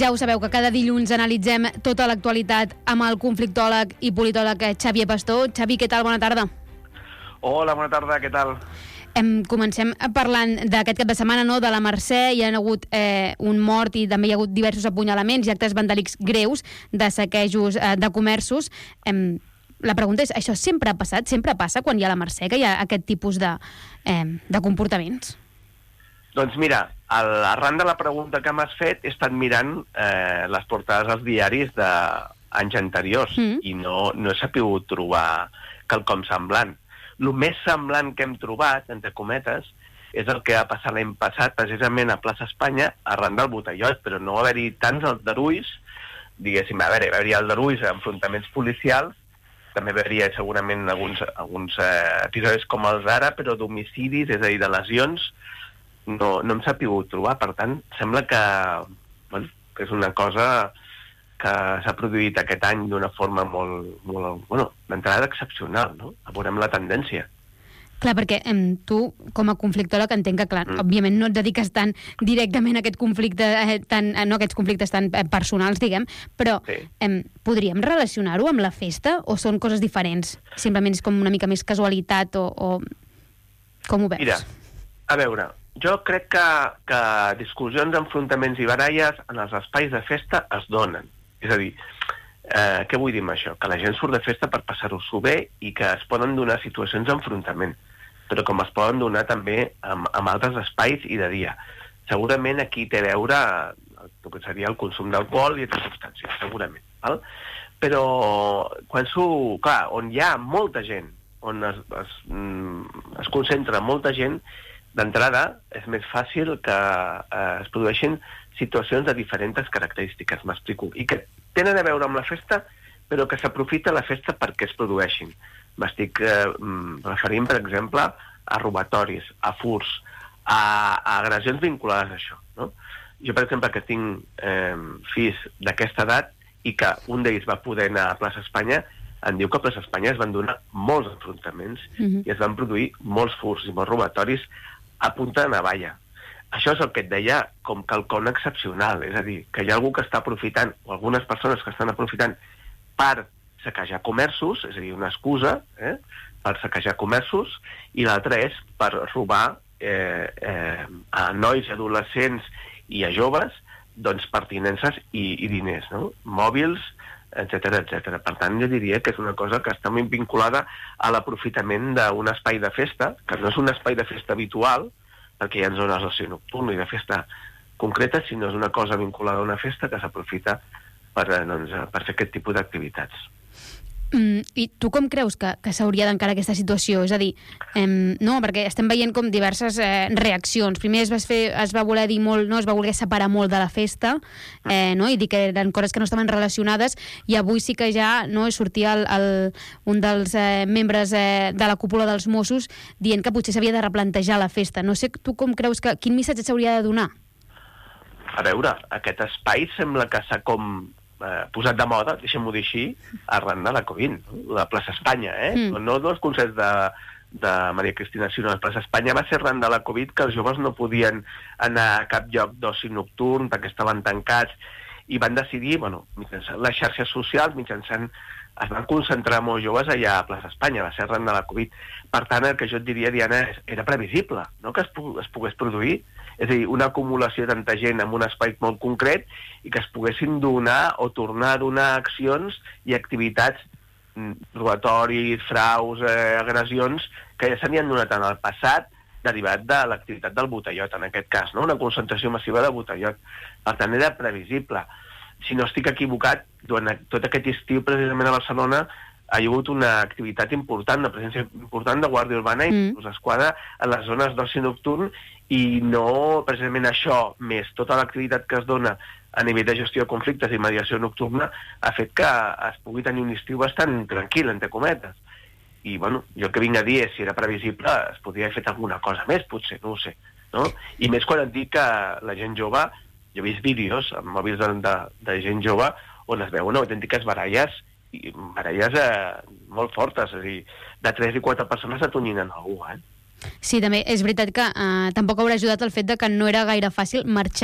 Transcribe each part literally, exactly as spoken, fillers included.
Ja ho sabeu, que cada dilluns analitzem tota l'actualitat amb el conflictòleg i politòleg Xavier Pastor. Xavi, què tal? Bona tarda. Hola, bona tarda, què tal? Em, comencem parlant d'aquest cap de setmana, no?, de la Mercè. Hi ha hagut eh, un mort i també hi ha hagut diversos apunyalaments i actes vandàlics greus de saquejos eh, de comerços. Em, la pregunta és, això sempre ha passat? Sempre passa quan hi ha la Mercè, que hi ha aquest tipus de, eh, de comportaments? Doncs mira, arran de la pregunta que m'has fet, he estat mirant eh, les portades als diaris d'anys anteriors mm. i no, no he sabut trobar quelcom semblant. El més semblant que hem trobat, entre cometes, és el que va passar l'any passat, precisament a Plaça Espanya, arran del botellot, però no va haver-hi tants aldarulls, diguéssim, a veure, va haver-hi aldarulls, enfrontaments policials, també va haver-hi segurament alguns, alguns eh, episodis com els d'ara, però d'homicidis, és a dir, de lesions, no, no hem sabut trobar. Per tant, sembla que, bueno, que és una cosa que s'ha produït aquest any d'una forma molt, molt bueno, d'entrada excepcional, no? Veurem la tendència. Clar, perquè em, tu, com a conflictòleg, entenc que, clar, mm. òbviament no et dediques tant directament a aquest conflicte, eh, tan, no aquests conflictes tan eh, personals, diguem, però sí. em, podríem relacionar-ho amb la festa o són coses diferents? Simplement és com una mica més casualitat o, o... com ho veus? Mira, a veure, jo crec que, que discussions, enfrontaments i baralles en els espais de festa es donen. És a dir, eh, què vull dir amb això? Que la gent surt de festa per passar-ho-s'ho bé i que es poden donar situacions d'enfrontament, però com es poden donar també amb, amb altres espais i de dia. Segurament aquí té a veure el que seria el consum d'alcohol i altres substàncies, segurament. Val? Però quan s'ho... Clar, on hi ha molta gent, on es, es, es concentra molta gent, d'entrada és més fàcil que eh, es produeixin situacions de diferents característiques, m'explico, i que tenen a veure amb la festa, però que s'aprofita la festa perquè es produeixin. M'estic eh, referint, per exemple, a robatoris, a furs, a, a agressions vinculades a això. No? Jo, per exemple, que tinc eh, fills d'aquesta edat i que un d'ells va poder anar a Plaça Espanya, em diu que a Plaça Espanya es van donar molts enfrontaments mm-hmm. i es van produir molts furs i molts robatoris a punta de navalla. Això és el que et deia com quelcom excepcional, és a dir, que hi ha algú que està aprofitant, o algunes persones que estan aprofitant per saquejar comerços, és a dir, una excusa eh, per saquejar comerços, i l'altra és per robar eh, eh, a nois, adolescents i a joves, doncs, pertinences i, i diners, no? Mòbils, etcètera, etcètera. Per tant, jo diria que és una cosa que està molt vinculada a l'aprofitament d'un espai de festa, que no és un espai de festa habitual, perquè hi ha zones d'oci nocturn i de festa concreta, sinó és una cosa vinculada a una festa que s'aprofita per, doncs, per fer aquest tipus d'activitats. Mm, I tu com creus que, que s'hauria d'encarar aquesta situació? És a dir, eh, no, perquè estem veient com diverses eh, reaccions. Primer es va, fer, es va voler dir molt, no, es va voler separar molt de la festa, eh, no, i dir que eren coses que no estaven relacionades, i avui sí que ja no sortia el, el, un dels eh, membres eh, de la cúpula dels Mossos dient que potser s'havia de replantejar la festa. No sé tu com creus que... Quin missatge s'hauria de donar? A veure, aquest espai sembla que s'ha com... Eh, posat de moda, deixem-ho dir així, arran de la Covid, no? La Plaça Espanya, eh? Mm. No dels concerts de, de Maria Cristina, sinó la Plaça Espanya va ser arran de la Covid que els joves no podien anar a cap lloc d'oci nocturn perquè estaven tancats i van decidir, bueno, mitjançant les xarxes socials, mitjançant es van concentrar molts joves allà a Plaça Espanya, va ser arran de la Covid. Per tant, el que jo et diria, Diana, era previsible, no?, que es, es pogués produir. És a dir, una acumulació de tanta gent en un espai molt concret i que es poguessin donar o tornar a donar accions i activitats, robatoris, fraus, eh, agressions, que ja se n'hi han donat en el passat derivat de l'activitat del botellot, en aquest cas, no? Una concentració massiva de botellot. Per tant, era previsible. Si no estic equivocat, durant tot aquest estiu, precisament a Barcelona, ha hi hagut una activitat important, una presència important de Guàrdia Urbana i mm. Esquadra a les zones d'oci nocturn, i no precisament això, més tota l'activitat que es dona a nivell de gestió de conflictes i mediació nocturna, ha fet que es pugui tenir un estiu bastant tranquil, entre cometes. I, bueno, jo que vinc a dir, si era previsible, es podria haver fet alguna cosa més, potser, no ho sé. No? I més quan et dic que la gent jove, jo he vist vídeos amb mòbils de, de, de gent jove on es veuen autèntiques baralles, i baralles eh, molt fortes, és a dir, de tres i quatre persones atonyinen algú, eh? Sí, també és veritat que eh, tampoc haurà ajudat el fet de que no era gaire fàcil marxar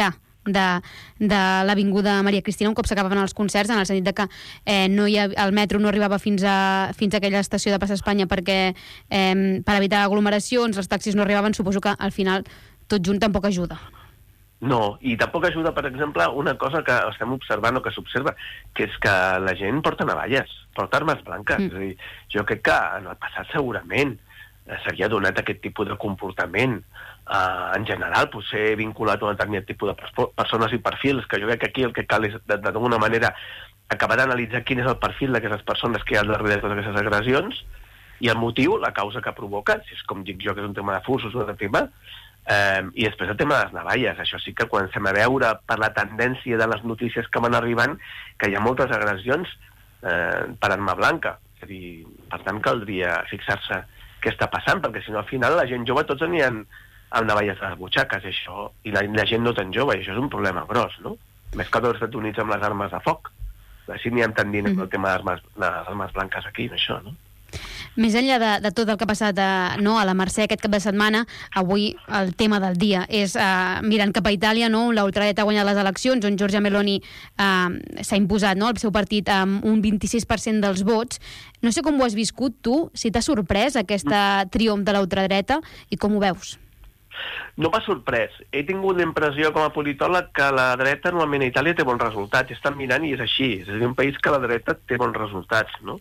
de, de l'Avinguda Maria Cristina un cop s'acabaven els concerts, en el sentit de que eh, no hi ha, el metro no arribava fins a, fins a aquella estació de Plaça Espanya perquè eh, per evitar aglomeracions, els taxis no arribaven, suposo que al final tot junt tampoc ajuda. No, i tampoc ajuda, per exemple, una cosa que estem observant o que s'observa, que és que la gent porta navalles, porta armes blanques. Mm. És a dir, jo crec que en el passat segurament s'havia donat aquest tipus de comportament. Uh, en general, potser vinculat a un determinat tipus de persones i perfils, que jo crec que aquí el que cal és, d'alguna manera, acabar d'analitzar quin és el perfil d'aquestes persones que hi ha al darrere de totes aquestes agressions, i el motiu, la causa que provoca, si és com dic jo, que és un tema de fusos, un altre tema. Um, i després el tema de les navalles. Això sí que comencem a veure per la tendència de les notícies que van arribant que hi ha moltes agressions eh, per arma blanca. És a dir, per tant caldria fixar-se què està passant, perquè si no al final la gent jove tots aniran amb navalles a les butxaques, i, això, i la, la gent no tan jove, i això és un problema gros, no? Més que als Estats Units amb les armes de foc. Així n'hi ha tant diners mm. el tema de les armes blanques aquí, això, no? Més enllà de, de tot el que ha passat a, no, a la Mercè aquest cap de setmana, avui el tema del dia és uh, mirant cap a Itàlia, no? La ultradreta ha guanyat les eleccions, on Giorgia Meloni uh, s'ha imposat, no? El seu partit amb un vint-i-sis per cent dels vots. No sé com ho has viscut tu, si t'ha sorprès aquesta triomf de la ultradreta i com ho veus? No m'ha sorprès. He tingut la impressió com a politòleg que la dreta normalment a Itàlia té bons resultats. I estan mirant i és així. És a dir, un país que la dreta té bons resultats, no?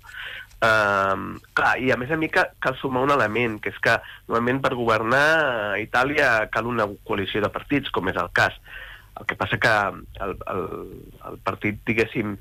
Uh, clar, i a més a mi cal, cal sumar un element, que és que normalment per governar a Itàlia cal una coalició de partits, com és el cas. El que passa que el, el, el partit, diguéssim,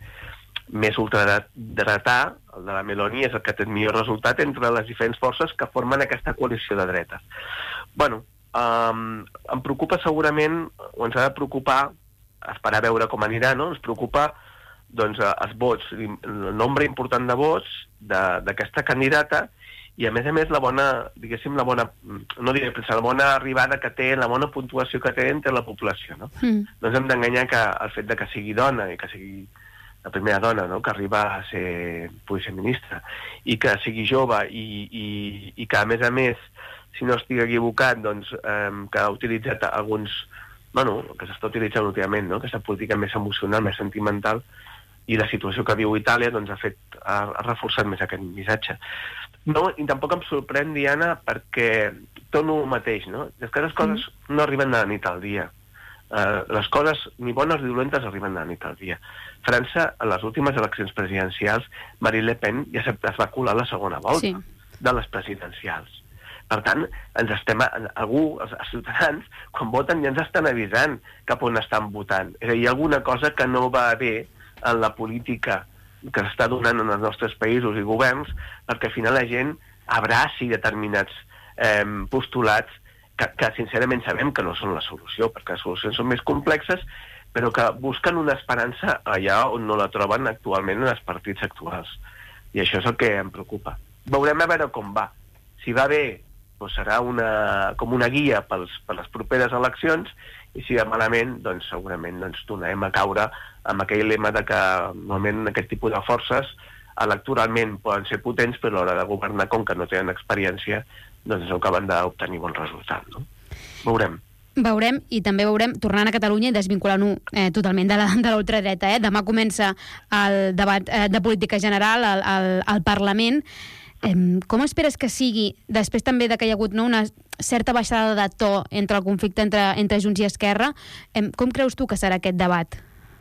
més ultradretà, el de la Meloni, és el que té el millor resultat entre les diferents forces que formen aquesta coalició de dretes. Bueno, um, em preocupa segurament, o ens ha de preocupar, esperar a veure com anirà, no? Ens preocupa doncs, els vots, el nombre important de vots d'aquesta candidata i, a més a més, la bona, diguéssim, la bona, no diré pressa, la bona arribada que té, la bona puntuació que té entre la població, no? Mm. No ens hem d'enganyar que el fet de que sigui dona i que sigui la primera dona, no?, que arriba a ser, pugui ser ministra, i que sigui jove i, i, i que, a més a més, si no estigui equivocat, doncs, eh, que ha utilitzat alguns, bueno, que s'està utilitzant últimament, no?, aquesta política més emocional, més sentimental, i la situació que viu Itàlia doncs, ha, fet, ha, ha reforçat més aquest missatge. No, i tampoc em sorprèn, Diana, perquè torno el mateix, no? És que les coses mm. no arriben de la nit al dia. Uh, les coses, ni bones ni dolentes, arriben de la nit al dia. França, en les últimes eleccions presidencials, Marine Le Pen ja es va colar la segona volta sí. de les presidencials. Per tant, ens estem, algú, els, els ciutadans, quan voten ja ens estan avisant cap on estan votant. És a dir, hi ha alguna cosa que no va bé en la política que s'està donant en els nostres països i governs, perquè al final la gent abraci determinats eh, postulats que, que sincerament sabem que no són la solució, perquè les solucions són més complexes, però que busquen una esperança allà on no la troben actualment en els partits actuals. I això és el que em preocupa. Veurem a veure com va. Si va bé, doncs serà una, com una guia pels, per les properes eleccions, i si va malament, doncs segurament doncs, tornarem a caure amb aquell lema de que normalment aquest tipus de forces electoralment poden ser potents, però a l'hora de governar, com que no tenen experiència, doncs no acaben d'obtenir bons resultats, no? Veurem. Veurem, i també veurem, tornant a Catalunya i desvinculant-ho eh, totalment de la ultradreta. Eh? Demà comença el debat eh, de política general al, al, al Parlament. Eh, com esperes que sigui, després també de que hi ha hagut no, una certa baixada de to entre el conflicte entre, entre Junts i Esquerra, eh, com creus tu que serà aquest debat?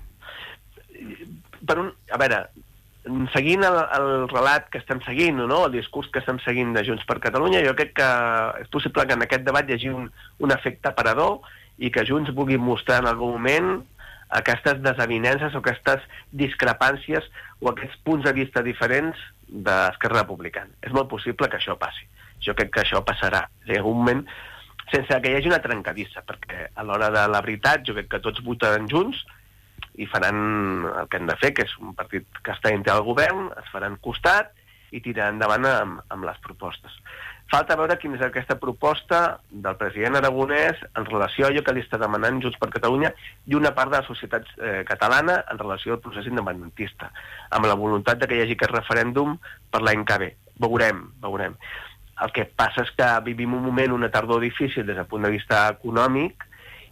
Per un, a veure, seguint el, el relat que estem seguint, no? El discurs que estem seguint de Junts per Catalunya, jo crec que és possible que en aquest debat hi hagi un, un efecte aparador i que Junts vulgui mostrar en algun moment aquestes desavinences o aquestes discrepàncies o aquests punts de vista diferents d'Esquerra Republicana. És molt possible que això passi. Jo crec que això passarà. En algun moment, sense que hi hagi una trencadissa, perquè a l'hora de la veritat jo crec que tots votaran junts i faran el que han de fer, que és un partit que està dintre del govern, es faran costat i tiraran endavant amb, amb les propostes. Falta veure quina és aquesta proposta del president Aragonès en relació a allò que li està demanant Junts per Catalunya i una part de la societat eh, catalana en relació al procés independentista, amb la voluntat de que hi hagi aquest referèndum per l'any que ve. Veurem, veurem. El que passa és que vivim un moment, una tardor difícil des del punt de vista econòmic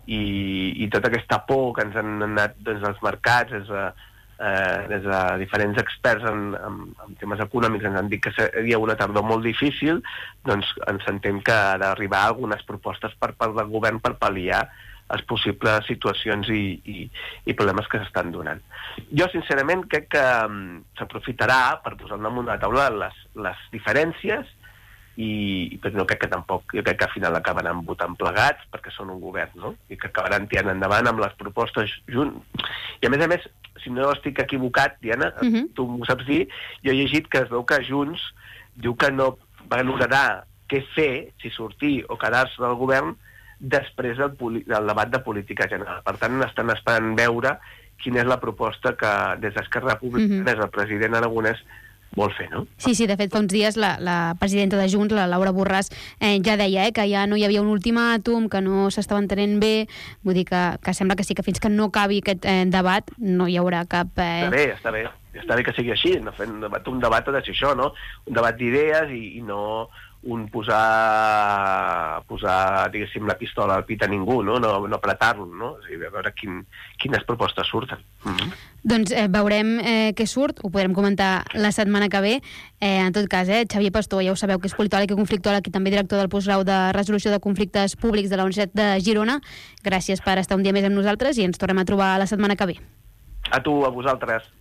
i, i tota aquesta por que ens han anat doncs, als mercats, des de, eh, des de diferents experts en, en, en temes econòmics ens han dit que seria una tardor molt difícil, doncs ens entenc que ha d'arribar algunes propostes per part del govern per pal·liar les possibles situacions i, i, i problemes que s'estan donant. Jo, sincerament, crec que um, s'aprofitarà per posar damunt de la taula les, les diferències i però no crec que tampoc, jo crec que al final acabaran votant plegats perquè són un govern, no? I que acabaran tirant endavant amb les propostes junts. I a més a més, si no estic equivocat, Diana, uh-huh. tu m'ho saps dir, jo he llegit que es veu que Junts diu que no valorarà què fer, si sortir o quedar-se del govern, després del, del debat de política general. Per tant, estan esperant veure quina és la proposta que des d'Esquerra Republicana, uh-huh. el president Aragonès, vol fer, no? Sí, sí, de fet, fa uns dies la, la presidenta de Junts, la Laura Borràs, eh, ja deia eh, que ja no hi havia un ultimàtum, que no s'estava entenent bé, vull dir que, que sembla que sí, que fins que no acabi aquest eh, debat no hi haurà cap... Eh... Està bé, està bé. Està bé que sigui així, no fent un debat, un debat ha de ser això, no? Un debat d'idees i, i no un posar, posar, diguéssim, la pistola al pit a ningú, no, no, no apretar-lo, no? És a dir, a veure quin, quines propostes surten. Mm-hmm. Doncs eh, veurem eh, què surt, ho podrem comentar la setmana que ve. Eh, en tot cas, eh, Xavier Pastor, ja ho sabeu, que és politòleg i conflictòleg i també director del postgrau de resolució de conflictes públics de la Universitat de Girona. Gràcies per estar un dia més amb nosaltres i ens tornem a trobar la setmana que ve. A tu, a vosaltres.